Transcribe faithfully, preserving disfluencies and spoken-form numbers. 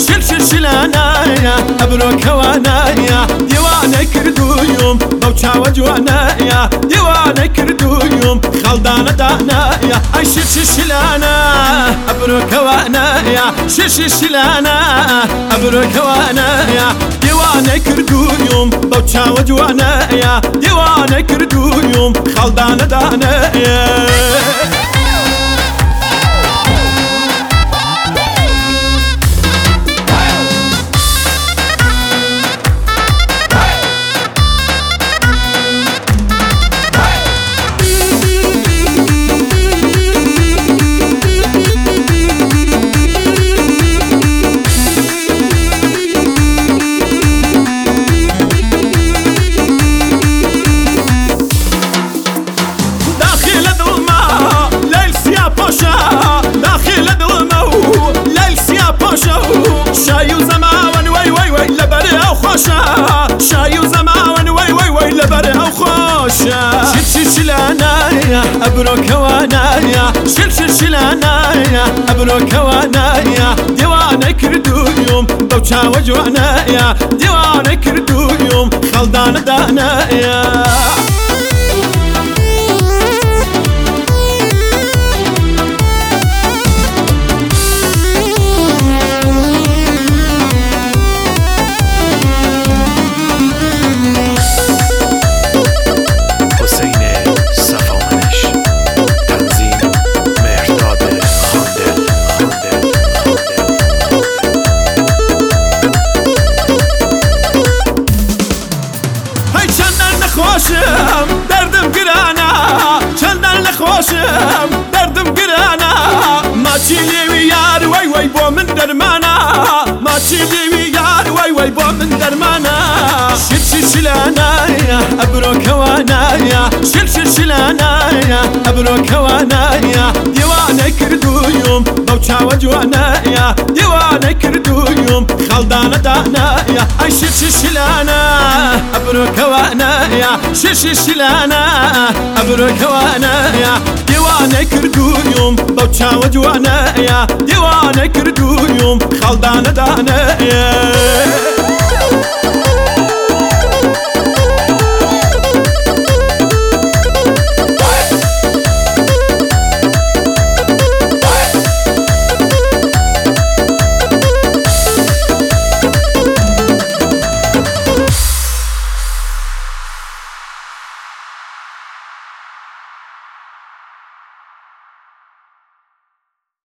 شل شل شلانايا أبرو كوانايا ديواني كردويوم بوشاوة جوانايا ديواني كردويوم خلدانة دانايا أي شل شل شلانا أبرو كوانايا شل شل شلانا أبرو كوانايا ديواني كردويوم بوشاوة جوانايا ديواني كردويوم خلدانة دانايا شاي وزمان وي وي وي لبري أو خوشا شاي وزمان وي وي وي لبري أو خوشا شل شل شلانايا أبرو كوانايا شل شل شلانايا أبرو كوانايا ديواني كردويوم بوشا وجوانايا ديواني كردويوم خلدان دانايا خوشم دردم گرانا چندان نخوشم دردم گرانا ما چی لیوی یار وی وی با من درمانا ما چی لیوی یار وی وی با من درمانا شل شل شلانایا ابرو کوانایا شل شل شلانایا ابرو کوانایا دیوانه کردویم بوچا و جوانایا دیوانه کردویم خلدانه دانایا ای شل شل شلانا ابرو کوانایا شل شل شلانا ابرو كوانايا ديواني كردويوم بوشا وجوانايا ديواني كردويوم خلدانة دانايا